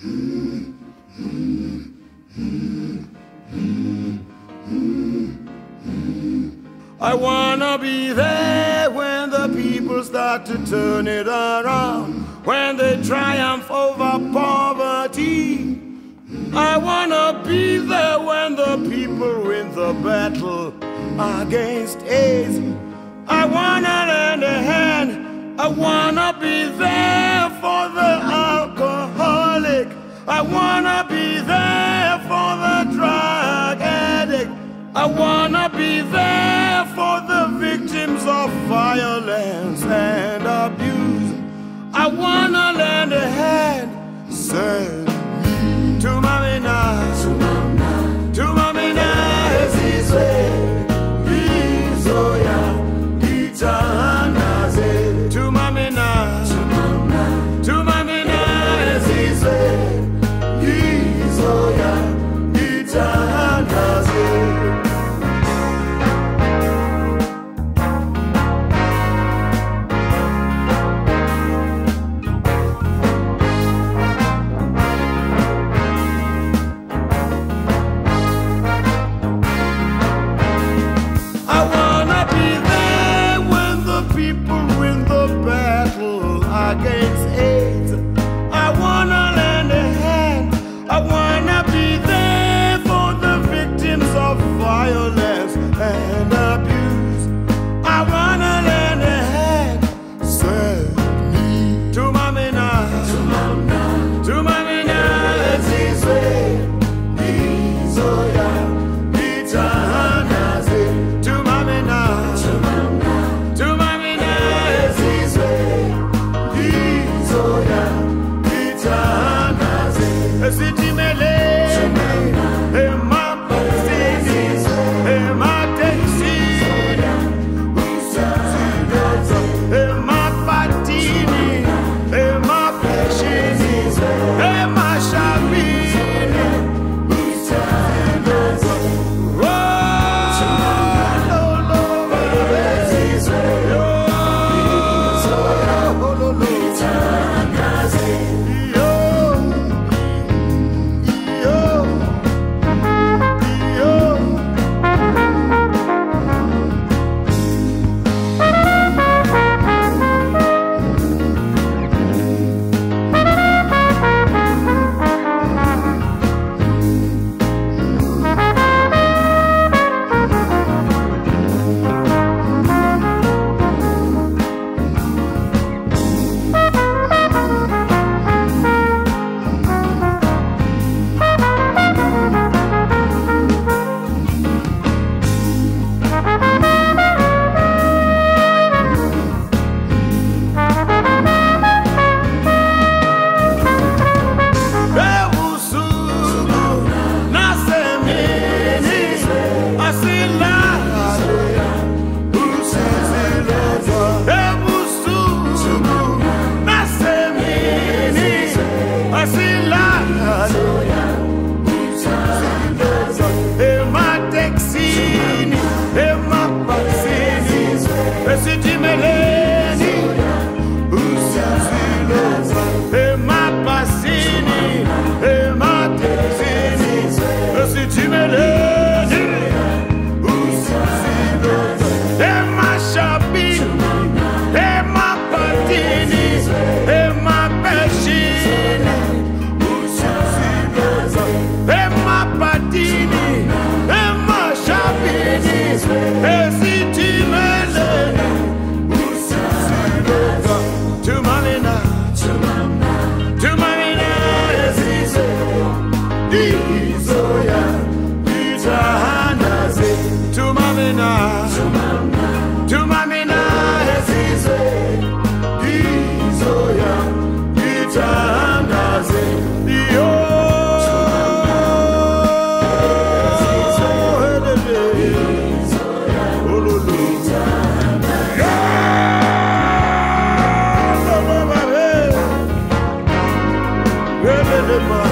I wanna be there when the people start to turn it around, when they triumph over poverty. I wanna be there when the people win the battle against AIDS. I wanna lend a hand. I wanna be there for the alcoholic. I wanna be there for the drug addict. I wanna be there for the victims of violence and abuse. I wanna lend a hand. Send me to Mamina, to Mamina, Ezizwe, Izoya, Itanaze, to Mamina, to Mamina, Ezizwe, Izoya, Itanaze. Against AIDS, I wanna lend a hand. I wanna be there for the victims of violence and abuse. I wanna lend a hand. Send me to Mamina, to Mamina, Ezizwe, Izoya, Itanaze, to Mamina, to Mamina, Ezizwe. Remember